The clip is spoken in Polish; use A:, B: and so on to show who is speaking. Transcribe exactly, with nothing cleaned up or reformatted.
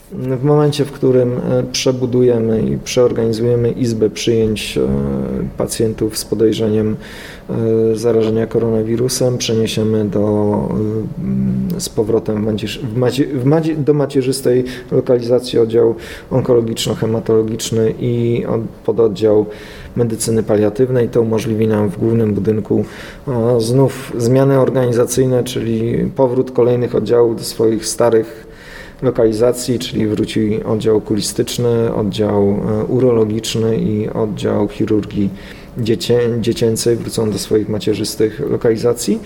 A: W momencie, w którym przebudujemy i przeorganizujemy izbę przyjęć pacjentów z podejrzeniem zarażenia koronawirusem, przeniesiemy do, z powrotem w macierz, w macie, w macie, do macierzystej lokalizacji oddział onkologiczno-hematologiczny i pododdział medycyny paliatywnej. To umożliwi nam w głównym budynku znów zmiany organizacyjne, czyli powrót kolejnych oddziałów do swoich starych lokalizacji, czyli wróci oddział okulistyczny, oddział urologiczny i oddział chirurgii dziecię, dziecięcej, wrócą do swoich macierzystych lokalizacji.